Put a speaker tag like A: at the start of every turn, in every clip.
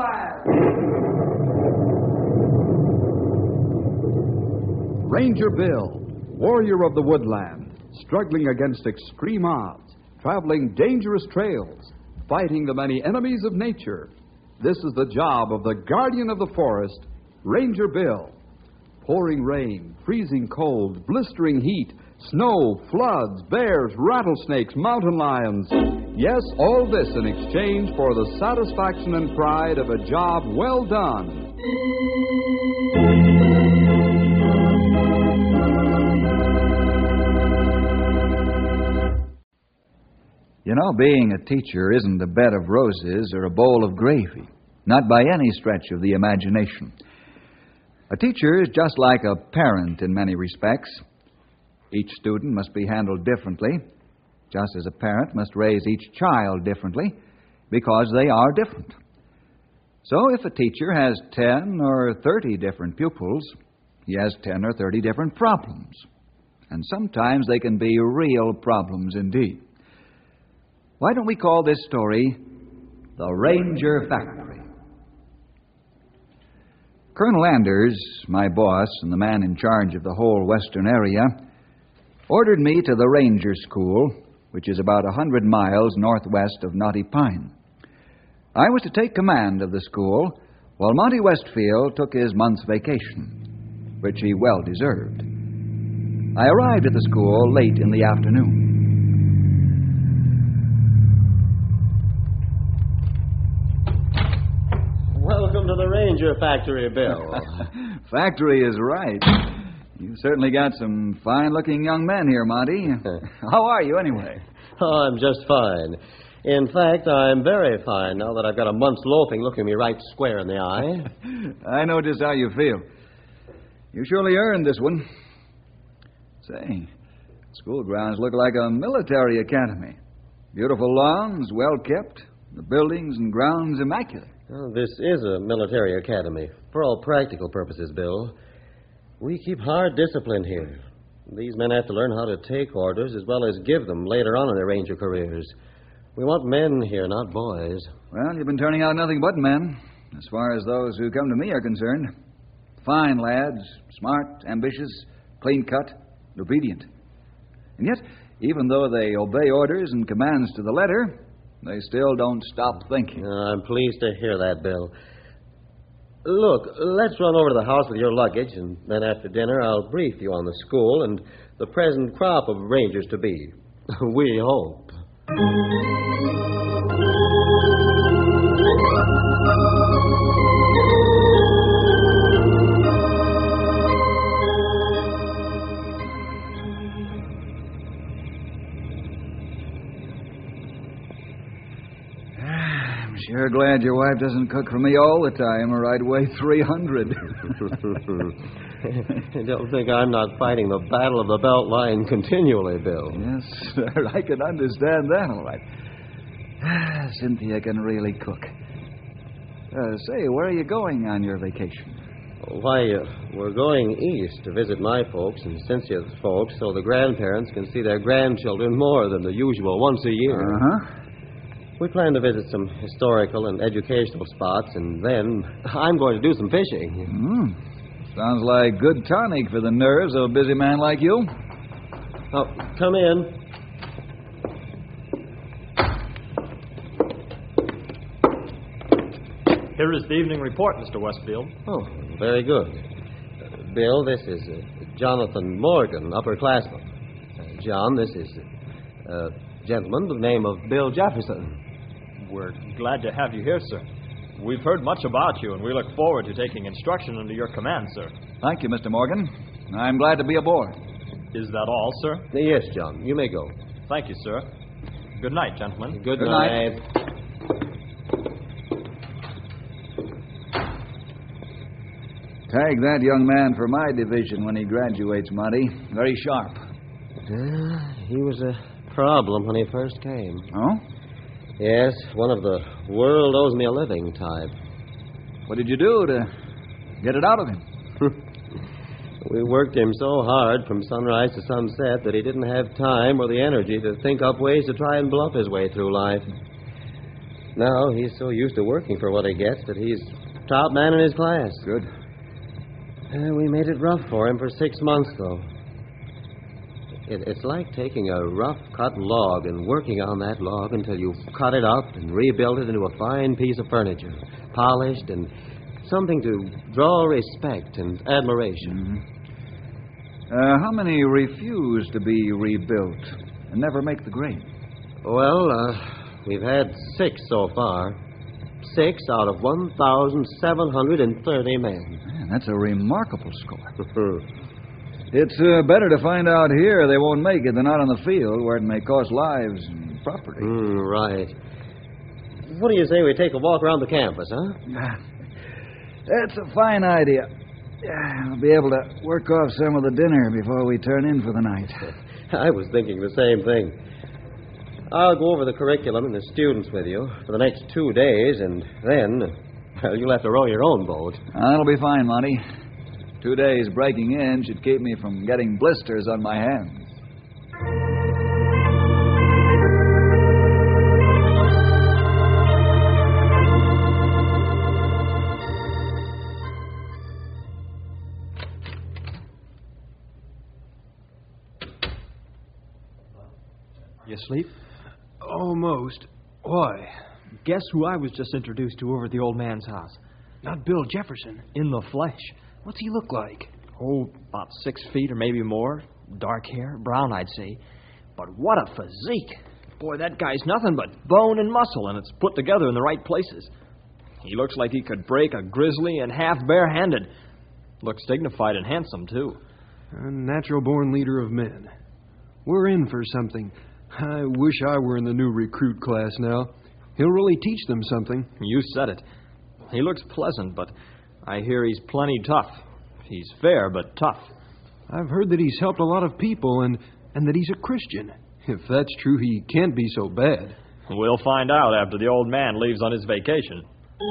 A: Woodland!
B: Ranger Bill, warrior of the woodland, struggling against extreme odds, traveling dangerous trails, fighting the many enemies of nature. This is the job of the guardian of the forest, Ranger Bill. Pouring rain, freezing cold, blistering heat, snow, floods, bears, rattlesnakes, mountain lions. Yes, all this in exchange for the satisfaction and pride of a job well done.
C: You know, being a teacher isn't a bed of roses or a bowl of gravy, not by any stretch of the imagination. A teacher is just like a parent in many respects. Each student must be handled differently, just as a parent must raise each child differently, because they are different. So if a teacher has 10 or 30 different pupils, he has 10 or 30 different problems. And sometimes they can be real problems indeed. Why don't we call this story The Ranger Factory? Colonel Anders, my boss and the man in charge of the whole western area, ordered me to the Ranger School, which is about 100 miles northwest of Knotty Pine. I was to take command of the school while Monty Westfield took his month's vacation, which he well deserved. I arrived at the school late in the afternoon.
D: Welcome to the Ranger Factory, Bill.
C: Factory is right. You've certainly got some fine-looking young men here, Monty. How are you, anyway?
D: Oh, I'm just fine. In fact, I'm very fine now that I've got a month's loafing looking me right square in the eye.
C: I know just how you feel. You surely earned this one. Say, school grounds look like a military academy. Beautiful lawns, well kept. The buildings and grounds immaculate.
D: Oh, this is a military academy, for all practical purposes, Bill. We keep hard discipline here. These men have to learn how to take orders as well as give them later on in their ranger careers. We want men here, not boys.
C: Well, you've been turning out nothing but men, as far as those who come to me are concerned. Fine lads, smart, ambitious, clean-cut, and obedient. And yet, even though they obey orders and commands to the letter, they still don't stop thinking.
D: I'm pleased to hear that, Bill. Look, let's run over to the house with your luggage, and then after dinner I'll brief you on the school and the present crop of Rangers-to-be. We hope.
C: Sure glad your wife doesn't cook for me all the time, or I'd weigh 300.
D: Don't think I'm not fighting the battle of the belt line continually, Bill.
C: Yes, sir, I can understand that all right. Cynthia can really cook. Say, where are you going on your vacation?
D: Why, we're going east to visit my folks and Cynthia's folks so the grandparents can see their grandchildren more than the usual once a year.
C: Uh-huh.
D: We plan to visit some historical and educational spots, and then I'm going to do some fishing.
C: Sounds like good tonic for the nerves of a busy man like you.
D: Oh, come in.
E: Here is the evening report, Mr. Westfield.
D: Oh, very good. Bill, this is Jonathan Morgan, upperclassman. John, this is a gentleman by the name of Bill Jefferson.
E: We're glad to have you here, sir. We've heard much about you, and we look forward to taking instruction under your command, sir.
C: Thank you, Mr. Morgan. I'm glad to be aboard.
E: Is that all, sir?
D: Yes, John. You may go.
E: Thank you, sir. Good night, gentlemen.
D: Good night.
C: Tag that young man for my division when he graduates, Monty. Very sharp.
D: He was a problem when he first came.
C: Oh?
D: Yes, one of the world owes me a living type.
C: What did you do to get it out of him?
D: We worked him so hard from sunrise to sunset that he didn't have time or the energy to think up ways to try and bluff his way through life. No, he's so used to working for what he gets that he's top man in his class.
C: Good.
D: We made it rough for him for 6 months, though. It's like taking a rough-cut log and working on that log until you've cut it up and rebuilt it into a fine piece of furniture, polished and something to draw respect and admiration.
C: Mm-hmm. How many refuse to be rebuilt and never make the grade?
D: Well, we've had 6 so far. 6 out of 1,730 men.
C: Man, that's a remarkable score. It's better to find out here they won't make it than out on the field where it may cost lives and property.
D: Right. What do you say we take a walk around the campus, huh?
C: That's a fine idea. I'll be able to work off some of the dinner before we turn in for the night.
D: I was thinking the same thing. I'll go over the curriculum and the students with you for the next 2 days, and then, well, you'll have to row your own boat.
C: That'll be fine, Monty. 2 days breaking in should keep me from getting blisters on my hands.
E: You asleep?
A: Almost. Why?
E: Guess who I was just introduced to over at the old man's house?
A: Not Bill Jefferson.
E: In the flesh.
A: What's he look like?
E: Oh, about 6 feet or maybe more. Dark hair, brown, I'd say. But what a physique. Boy, that guy's nothing but bone and muscle, and it's put together in the right places. He looks like he could break a grizzly and half barehanded. Looks dignified and handsome, too.
A: A natural-born leader of men. We're in for something. I wish I were in the new recruit class now. He'll really teach them something.
E: You said it. He looks pleasant, but I hear he's plenty tough. He's fair, but tough.
A: I've heard that he's helped a lot of people and that he's a Christian. If that's true, he can't be so bad.
E: We'll find out after the old man leaves on his vacation.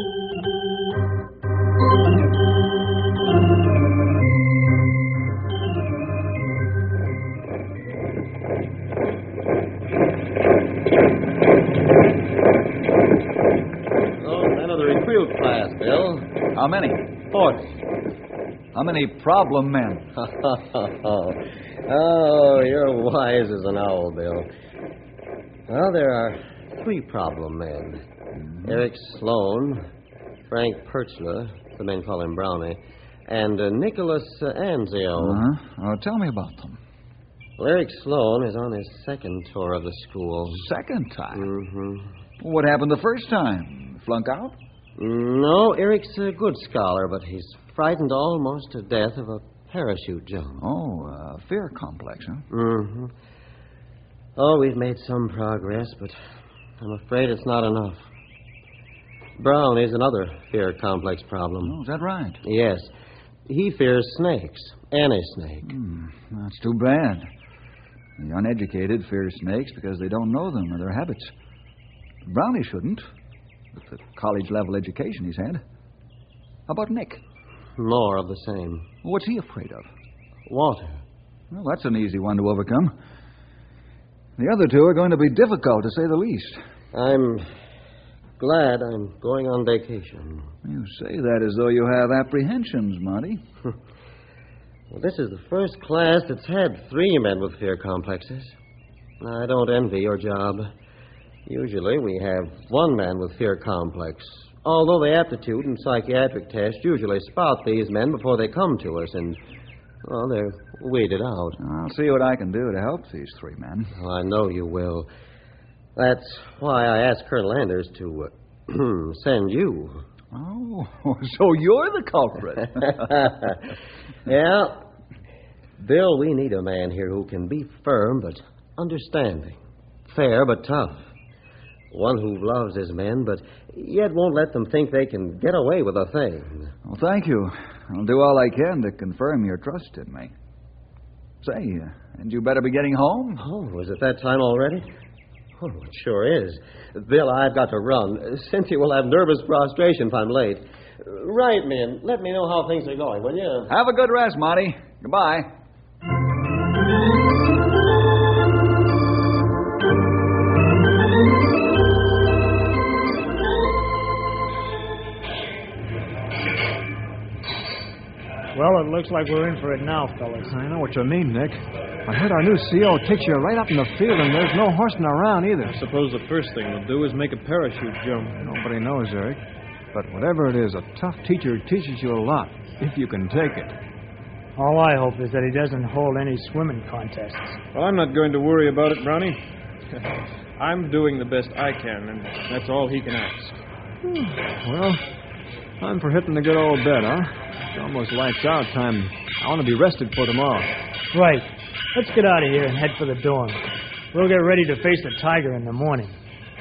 D: Men of the recruit class, Bill.
C: How many?
D: 40.
C: How many problem men?
D: Oh, you're wise as an owl, Bill. Well, there are 3 problem men. Eric Sloan, Frank Perchler, the men call him Brownie, and Nicholas Anzio.
C: Oh, tell me about them.
D: Well, Eric Sloan is on his 2nd tour of the school.
C: Second time?
D: Mm-hmm.
C: What happened the first time? Flunk out?
D: No, Eric's a good scholar, but he's frightened almost to death of a parachute jump.
C: Oh, fear complex, huh?
D: Mm-hmm. Oh, we've made some progress, but I'm afraid it's not enough. Brown is another fear complex problem.
C: Oh, is that right?
D: Yes. He fears snakes. Any snake.
C: That's too bad. The uneducated fear snakes because they don't know them or their habits. Brownie shouldn't, with the college-level education he's had. How about Nick?
D: More of the same.
C: What's he afraid of?
D: Water.
C: Well, that's an easy one to overcome. The other 2 are going to be difficult, to say the least.
D: I'm glad I'm going on vacation.
C: You say that as though you have apprehensions, Monty.
D: Well, this is the first class that's had 3 men with fear complexes. I don't envy your job. Usually we have 1 man with fear complex, although the aptitude and psychiatric tests usually spot these men before they come to us, and, well, they're weeded out.
C: I'll see what I can do to help these 3 men.
D: Oh, I know you will. That's why I asked Colonel Anders to send you.
C: Oh, so you're the culprit.
D: Yeah. Bill, we need a man here who can be firm but understanding, fair but tough. One who loves his men, but yet won't let them think they can get away with a thing.
C: Well, thank you. I'll do all I can to confirm your trust in me. Say, hadn't you better be getting home?
D: Oh, is it that time already? Oh, it sure is. Bill, I've got to run. Cynthia will have nervous prostration if I'm late. Write me and let me know how things are going, will you?
C: Have a good rest, Monty. Goodbye.
F: Well, it looks like we're in for it now, fellas.
E: I know what you mean, Nick. I heard our new CO takes you right up in the field, and there's no horsing around either.
A: I suppose the first thing we'll do is make a parachute jump.
E: Nobody knows, Eric. But whatever it is, a tough teacher teaches you a lot, if you can take it.
F: All I hope is that he doesn't hold any swimming contests.
A: Well, I'm not going to worry about it, Brownie. I'm doing the best I can, and that's all he can ask.
E: Well, time for hitting the good old bed, huh? It's almost lights out time. I want to be rested for tomorrow.
F: Right. Let's get out of here and head for the dorm. We'll get ready to face the tiger in the morning.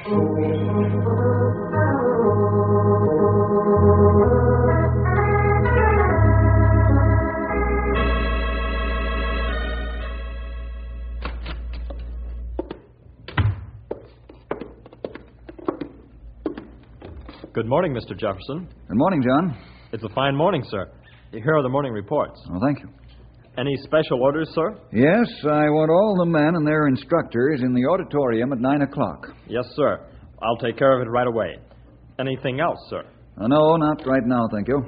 E: Good morning, Mr. Jefferson.
C: Good morning, John.
E: It's a fine morning, sir. Here are the morning reports.
C: Well, thank you.
E: Any special orders, sir?
C: Yes, I want all the men and their instructors in the auditorium at 9 o'clock.
E: Yes, sir. I'll take care of it right away. Anything else, sir?
C: No, not right now, thank you.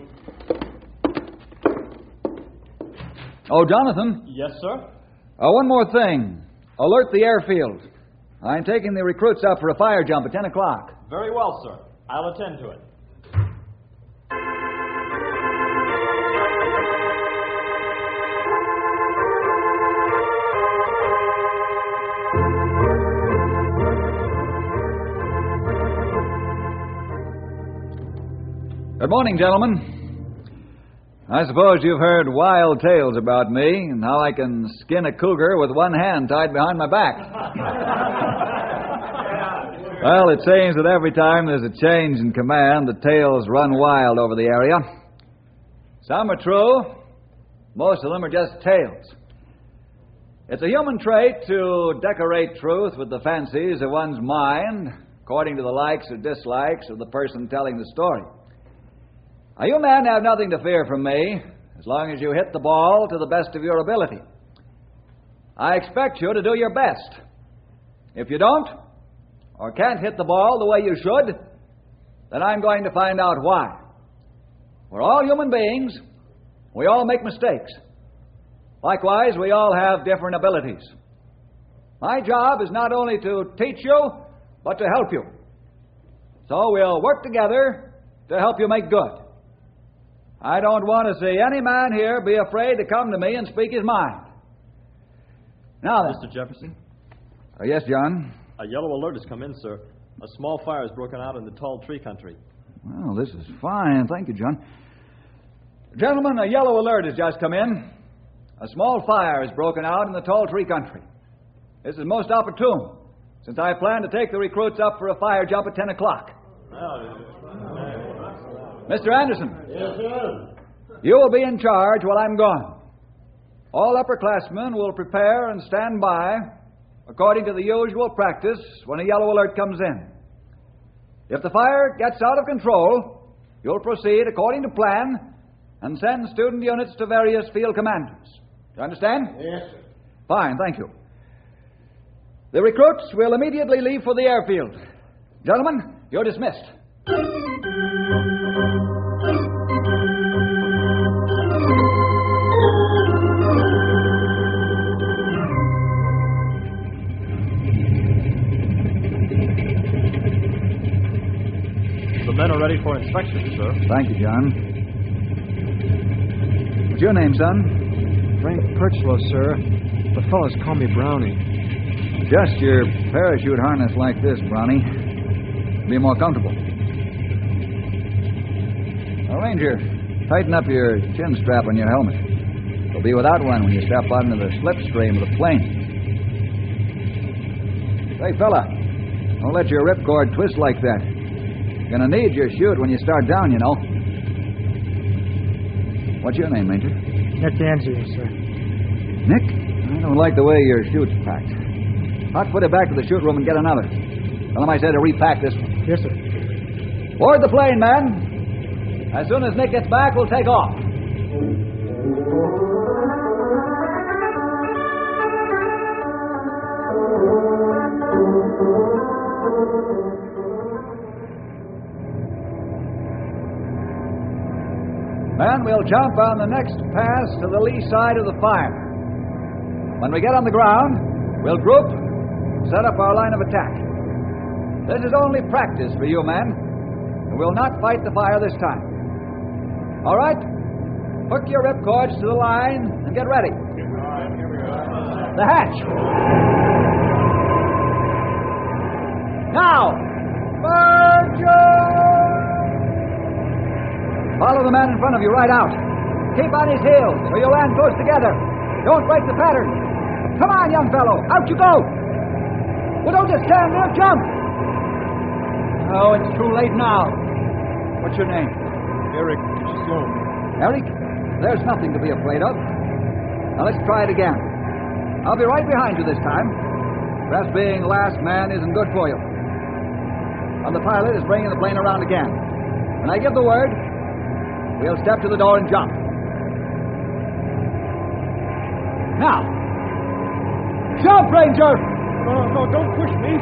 C: Oh, Jonathan.
E: Yes, sir.
C: One more thing. Alert the airfield. I'm taking the recruits up for a fire jump at 10 o'clock.
E: Very well, sir. I'll attend to it.
C: Good morning, gentlemen. I suppose you've heard wild tales about me and how I can skin a cougar with one hand tied behind my back. Well, it seems that every time there's a change in command, the tales run wild over the area. Some are true. Most of them are just tales. It's a human trait to decorate truth with the fancies of one's mind, according to the likes or dislikes of the person telling the story. Now, you men have nothing to fear from me, as long as you hit the ball to the best of your ability. I expect you to do your best. If you don't, or can't hit the ball the way you should, then I'm going to find out why. We're all human beings. We all make mistakes. Likewise, we all have different abilities. My job is not only to teach you, but to help you. So we'll work together to help you make good. I don't want to see any man here be afraid to come to me and speak his mind. Now then.
E: Mr. Jefferson?
C: Yes, John?
E: A yellow alert has come in, sir. A small fire has broken out in the tall tree country.
C: Well, this is fine. Thank you, John. Gentlemen, a yellow alert has just come in. A small fire has broken out in the tall tree country. This is most opportune, since I plan to take the recruits up for a fire jump at 10 o'clock. Mr. Anderson.
G: Yes, sir.
C: You will be in charge while I'm gone. All upperclassmen will prepare and stand by according to the usual practice when a yellow alert comes in. If the fire gets out of control, you'll proceed according to plan and send student units to various field commanders. Do you understand?
G: Yes, sir.
C: Fine, thank you. The recruits will immediately leave for the airfield. Gentlemen, you're dismissed.
E: The men are ready for inspection, sir.
C: Thank you, John. What's your name, son?
E: Frank Perchlow, sir. The fellows call me Brownie.
C: Just your parachute harness like this, Brownie. Be more comfortable. Now, Ranger, tighten up your chin strap on your helmet. You'll be without one when you step out into the slipstream of the plane. Say, fella, don't let your ripcord twist like that. You're going to need your chute when you start down, you know. What's your name, Ranger?
F: Nick Angier, sir.
C: Nick? I don't like the way your chute's packed. I'll put it back to the chute room and get another. Tell him I said to repack this one.
F: Yes, sir.
C: Board the plane, man. As soon as Nick gets back, we'll take off. And we'll jump on the next pass to the lee side of the fire. When we get on the ground, we'll group and set up our line of attack. This is only practice for you men. We'll not fight the fire this time. All right? Hook your ripcords to the line and get ready. The hatch. Now, march! Follow the man in front of you right out. Keep on his heels so you'll land close together. Don't break the pattern. Come on, young fellow. Out you go. Well, don't just stand there. Jump. Oh, it's too late now. What's your name?
A: Eric Sloan.
C: Eric? There's nothing to be afraid of. Now, let's try it again. I'll be right behind you this time. Perhaps being last man isn't good for you. And the pilot is bringing the plane around again. When I give the word, we'll step to the door and jump. Now, jump, Ranger!
A: No, don't push me.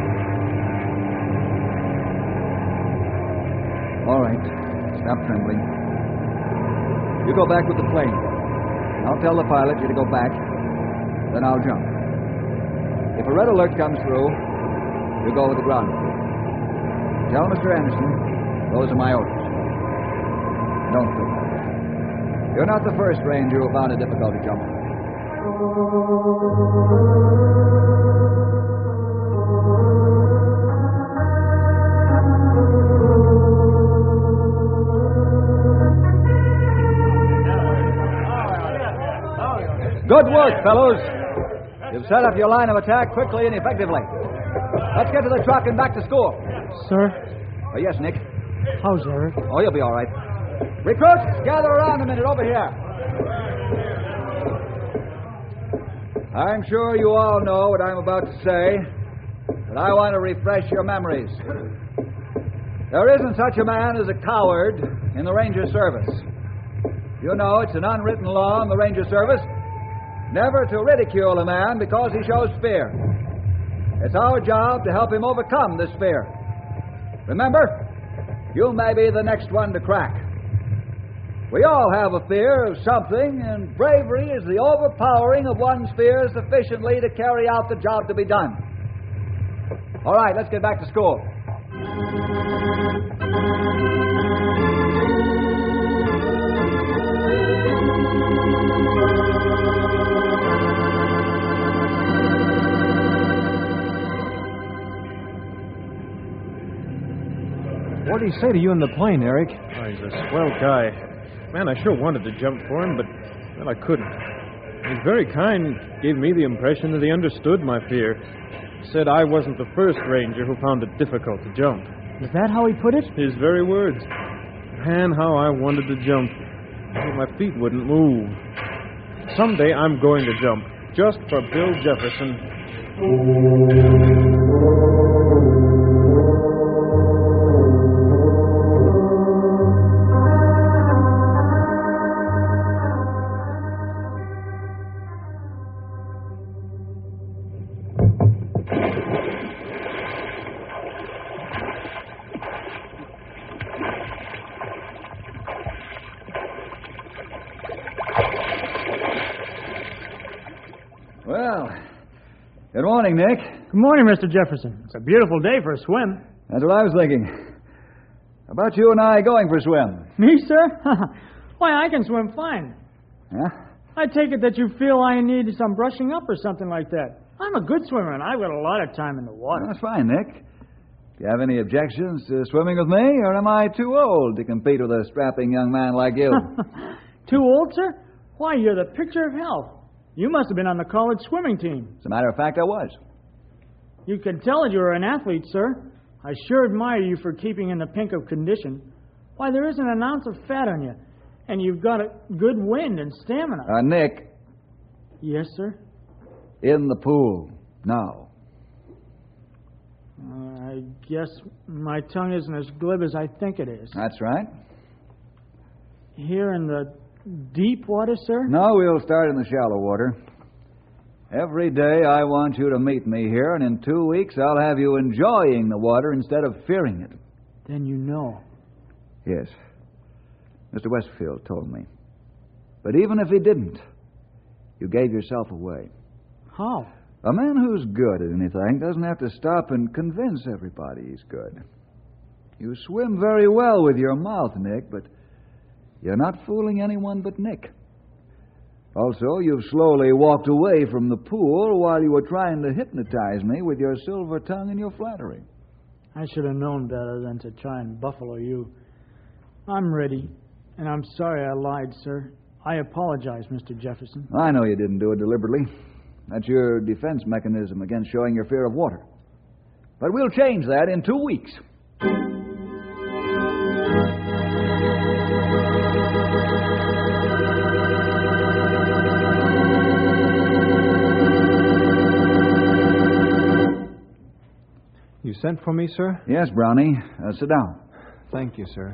C: All right, stop trembling. You go back with the plane. I'll tell the pilot you to go back, then I'll jump. If a red alert comes through, you go with the ground. Tell Mr. Anderson those are my orders. Don't do that. You're not the first ranger who found it difficult to jump. Good work, fellows. You've set up your line of attack quickly and effectively. Let's get to the truck and back to school.
F: Sir?
C: Oh, yes, Nick.
F: How's Eric?
C: Oh, you'll be all right. Recruits, gather around a minute over here. I'm sure you all know what I'm about to say, but I want to refresh your memories. There isn't such a man as a coward in the Ranger Service. You know it's an unwritten law in the Ranger Service never to ridicule a man because he shows fear. It's our job to help him overcome this fear. Remember, you may be the next one to crack. We all have a fear of something, and bravery is the overpowering of one's fear sufficiently to carry out the job to be done. All right, let's get back to school.
A: What did he say to you in the plane, Eric? Oh, he's a swell guy. Man, I sure wanted to jump for him, but, well, I couldn't. He's very kind. Gave me the impression that he understood my fear. Said I wasn't the first ranger who found it difficult to jump.
F: Is that how he put it?
A: His very words. Man, how I wanted to jump. But my feet wouldn't move. Someday I'm going to jump, just for Bill Jefferson.
C: Well, good morning, Nick.
F: Good morning, Mr. Jefferson. It's a beautiful day for a swim.
C: That's what I was thinking. How about you and I going for a swim?
F: Me, sir? Why, I can swim fine.
C: Yeah?
F: I take it that you feel I need some brushing up or something like that. I'm a good swimmer, and I've got a lot of time in the water.
C: Well, that's fine, Nick. Do you have any objections to swimming with me, or am I too old to compete with a strapping young man like you?
F: Too old, sir? Why, you're the picture of health. You must have been on the college swimming team.
C: As a matter of fact, I was.
F: You could tell that you were an athlete, sir. I sure admire you for keeping in the pink of condition. Why, there isn't an ounce of fat on you, and you've got a good wind and stamina.
C: Nick.
F: Yes, sir?
C: In the pool. Now.
F: I guess my tongue isn't as glib as I think it is.
C: That's right.
F: Here in the deep water, sir?
C: No, we'll start in the shallow water. Every day I want you to meet me here, and in 2 weeks I'll have you enjoying the water instead of fearing it.
F: Then you know.
C: Yes. Mr. Westfield told me. But even if he didn't, you gave yourself away.
F: How?
C: A man who's good at anything doesn't have to stop and convince everybody he's good. You swim very well with your mouth, Nick, but you're not fooling anyone but Nick. Also, you've slowly walked away from the pool while you were trying to hypnotize me with your silver tongue and your flattery.
F: I should have known better than to try and buffalo you. I'm ready, and I'm sorry I lied, sir. I apologize, Mr. Jefferson.
C: I know you didn't do it deliberately. That's your defense mechanism against showing your fear of water. But we'll change that in 2 weeks.
A: You sent for me, sir?
C: Yes, Brownie. Sit down.
A: Thank you, sir.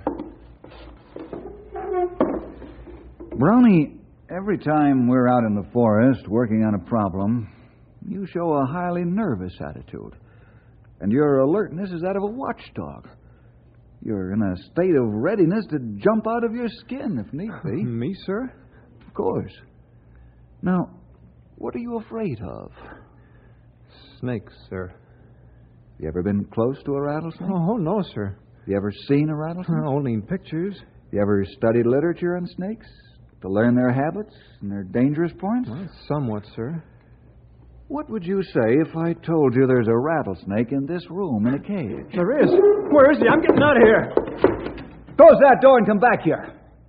C: Brownie, every time we're out in the forest working on a problem, you show a highly nervous attitude. And your alertness is that of a watchdog. You're in a state of readiness to jump out of your skin if need be.
A: Me, sir?
C: Of course. Now, what are you afraid of?
A: Snakes, sir.
C: You ever been close to a rattlesnake?
A: Oh, no, sir.
C: You ever seen a rattlesnake?
A: Only in pictures.
C: You ever studied literature on snakes to learn their habits and their dangerous points?
A: Well, somewhat, sir.
C: What would you say if I told you there's a rattlesnake in this room in a cage?
A: There is. Where is he? I'm getting out of here.
C: Close that door and come back here.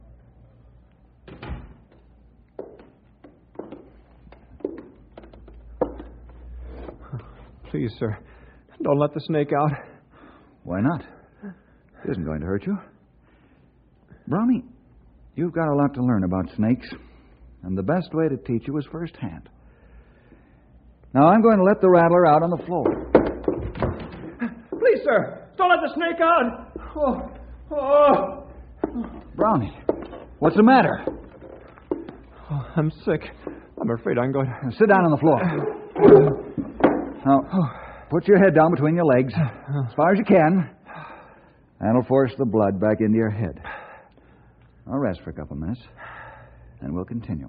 A: Please, sir. Don't let the snake out.
C: Why not? It isn't going to hurt you. Brownie, you've got a lot to learn about snakes, and the best way to teach you is firsthand. Now, I'm going to let the rattler out on the floor.
A: Please, sir. Don't let the snake out. Oh.
C: Brownie, what's the matter?
A: Oh, I'm sick. I'm afraid I'm going to...
C: Sit down on the floor. Now, put your head down between your legs as far as you can. That'll force the blood back into your head. I'll rest for a couple of minutes, and we'll continue.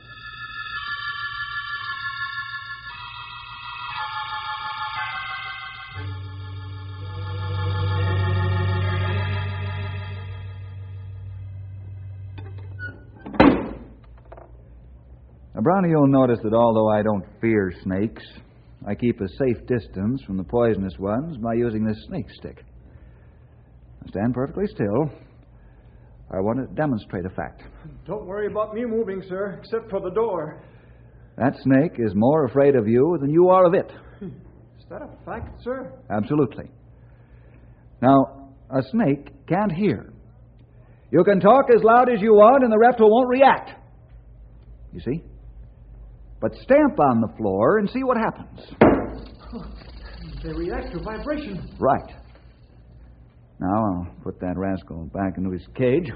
C: Now, Brownie, you'll notice that although I don't fear snakes, I keep a safe distance from the poisonous ones by using this snake stick. Now, stand perfectly still. I want to demonstrate a fact.
A: Don't worry about me moving, sir, except for the door.
C: That snake is more afraid of you than you are of it.
A: Is that a fact, sir?
C: Absolutely. Now, a snake can't hear. You can talk as loud as you want and the reptile won't react. You see? But stamp on the floor and see what happens.
A: They react to vibration.
C: Right. Now I'll put that rascal back into his cage.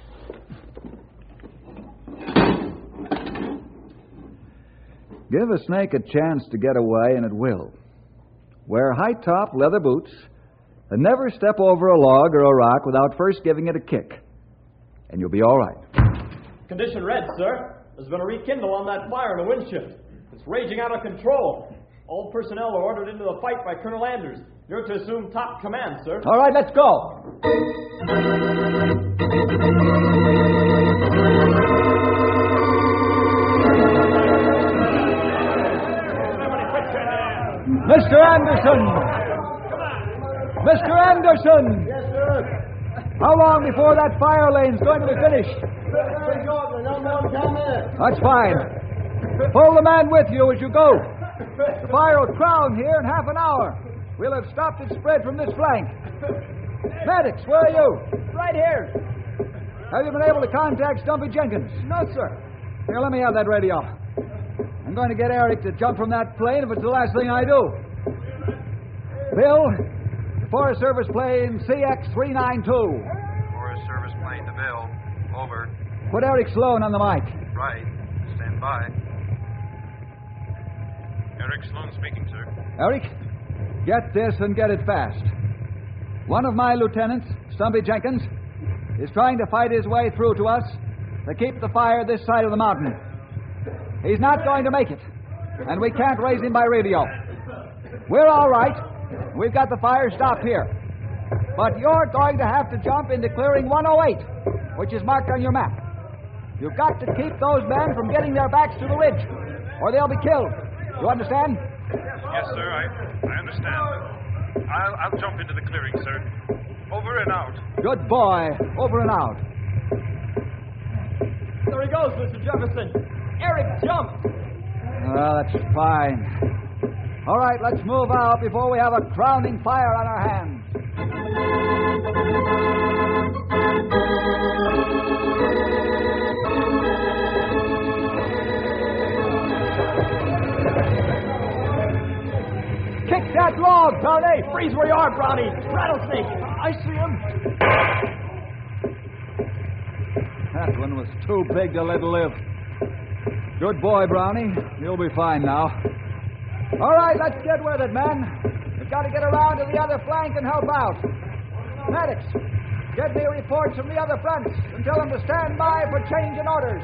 C: Give a snake a chance to get away, and it will. Wear high-top leather boots and never step over a log or a rock without first giving it a kick. And you'll be all right.
E: Condition red, sir. There's been a rekindle on that fire in the windshift. It's raging out of control. All personnel are ordered into the fight by Colonel Anders. You're to assume top command, sir.
C: All right, let's go. Mr. Anderson! Mr. Anderson!
G: Yes, sir.
C: How long before that fire lane's going to be finished? That's fine. Pull the man with you as you go. The fire will crown here in half an hour. We'll have stopped its spread from this flank. Medics, where are you?
E: Right here.
C: Have you been able to contact Stumpy Jenkins?
E: No, sir.
C: Here, let me have that radio. I'm going to get Eric to jump from that plane if it's the last thing I do. Bill, Forest Service plane CX-392.
H: Forest Service plane to Bill. Over.
C: Put Eric Sloan on the mic.
H: Right. Stand by. Eric Sloan speaking, sir.
C: Eric, get this and get it fast. One of my lieutenants, Stumpy Jenkins, is trying to fight his way through to us to keep the fire this side of the mountain. He's not going to make it, and we can't raise him by radio. We're all right. We've got the fire stopped here. But you're going to have to jump into clearing 108, which is marked on your map. You've got to keep those men from getting their backs to the ridge, or they'll be killed. You understand?
H: Yes, sir, I understand. I'll jump into the clearing, sir. Over and out.
C: Good boy. Over and out.
E: There he goes, Mr. Jefferson. Eric jumped.
C: Well, that's fine. All right, let's move out before we have a crowning fire on our hands.
E: Kick that log, Brownie! Freeze where you are, Brownie! Rattlesnake! I see him!
C: That one was too big to let live. Good boy, Brownie. You'll be fine now. All right, let's get with it, men. We've got to get around to the other flank and help out. Medics, get me reports from the other fronts and tell them to stand by for change in orders.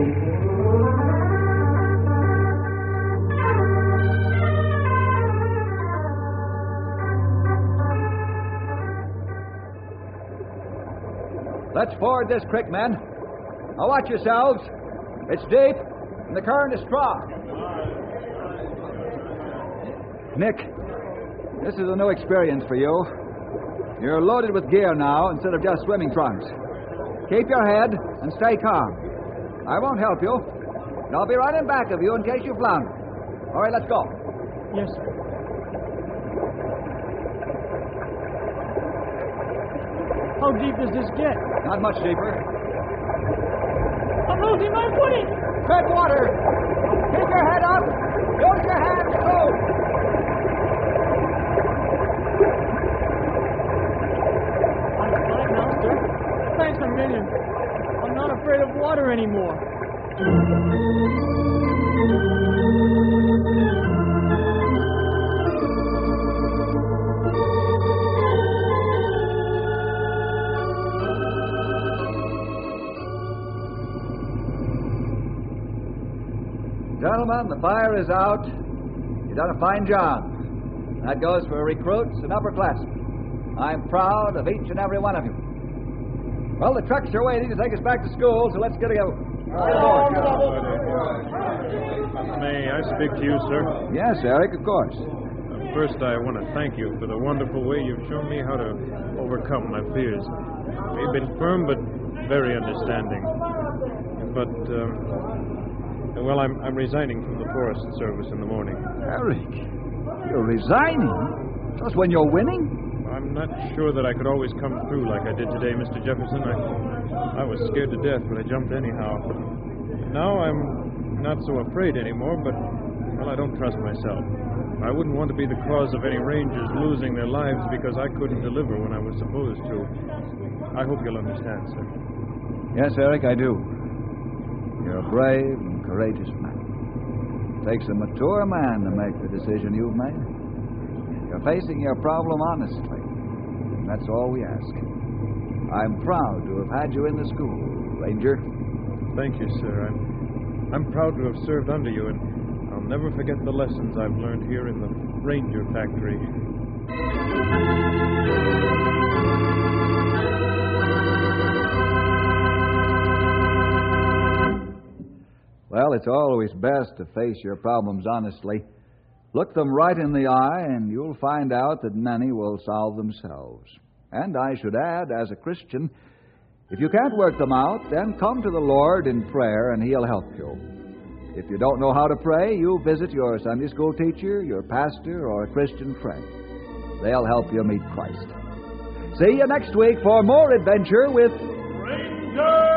C: Let's ford this creek, men. Now watch yourselves. It's deep, and the current is strong. Nick, this is a new experience for you. You're loaded with gear now instead of just swimming trunks. Keep your head and stay calm. I won't help you, and I'll be right in back of you in case you flounder. All right, let's go.
F: Yes, sir. How deep does this get?
C: Not much deeper.
F: I'm losing my footing.
C: Tread water. Keep your head up. Use your hands, too.
F: I'm fine now, sir. Thanks a million. I'm not afraid of water anymore.
C: Gentlemen, the fire is out. You've done a fine job. That goes for recruits and upperclassmen. I'm proud of each and every one of you. Well, the trucks are waiting to take us back to school, so let's get aboard.
A: May I speak to you, sir?
C: Yes, Eric, of course.
A: First, I want to thank you for the wonderful way you've shown me how to overcome my fears. You've been firm, but very understanding. But, well, I'm resigning from the Forest Service in the morning.
C: Eric, you're resigning? Just when you're winning?
A: I'm not sure that I could always come through like I did today, Mr. Jefferson. I was scared to death, but I jumped anyhow. Now I'm not so afraid anymore, but, well, I don't trust myself. I wouldn't want to be the cause of any Rangers losing their lives because I couldn't deliver when I was supposed to. I hope you'll understand, sir.
C: Yes, Eric, I do. You're a brave and courageous man. It takes a mature man to make the decision you've made. You're facing your problem honestly. That's all we ask. I'm proud to have had you in the school, Ranger.
A: Thank you, sir. I'm proud to have served under you, and I'll never forget the lessons I've learned here in the Ranger Factory.
C: Well, it's always best to face your problems honestly. Look them right in the eye, and you'll find out that many will solve themselves. And I should add, as a Christian, if you can't work them out, then come to the Lord in prayer, and He'll help you. If you don't know how to pray, you visit your Sunday school teacher, your pastor, or a Christian friend. They'll help you meet Christ. See you next week for more adventure with
G: Ranger!